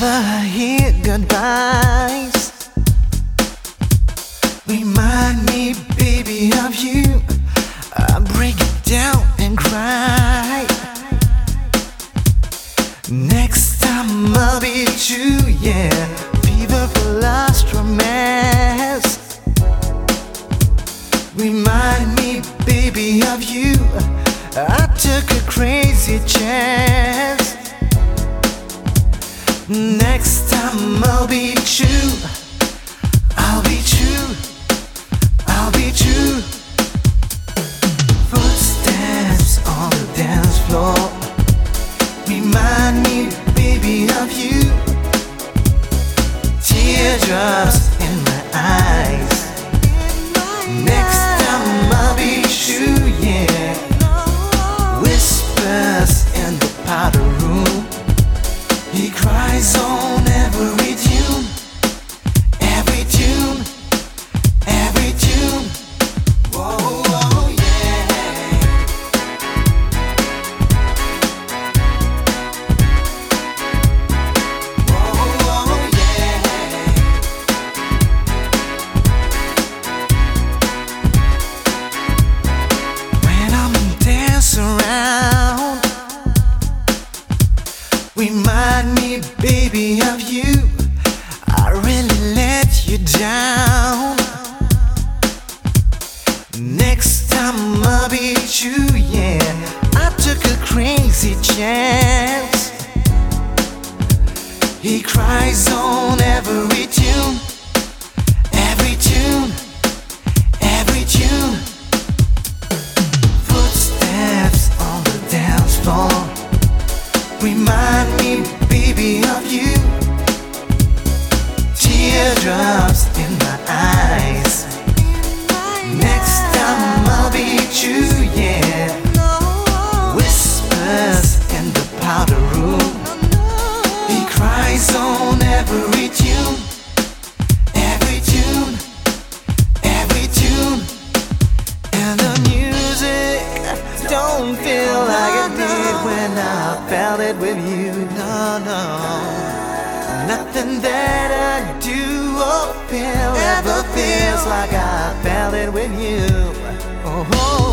Never hear goodbyes. Remind me, baby, of you. I break it down and cry. Next time I'll be true, yeah. Fever for lost romance. Remind me, baby, of you. I took a crazy chance. Next time I'll be true. I'll be true. I'll be true. Footsteps on the dance floor. Remind me, baby, of you. Teardrops in my eyes. Next time I'll be true, yeah. Whispers in the powder room. He cries on every tune. Every tune. Every tune. Whoa, whoa, yeah. Whoa, whoa, yeah. When I'm dancing around, remind me, baby, of you. I really let you down. Next time I'll be true, yeah. I took a crazy chance. He cries on every tune. Every tune. Every tune. Footsteps on the dance floor. Remind me, baby, of you. Teardrops in my eyes. Next time I'll be true, yeah. Whispers in the powder room. He cries on every tune. Every tune. Every tune. And the music don't feel like it did when I felt it with you. No, no. Nothing that I do or feel ever feels like I felt it with you. Oh, oh.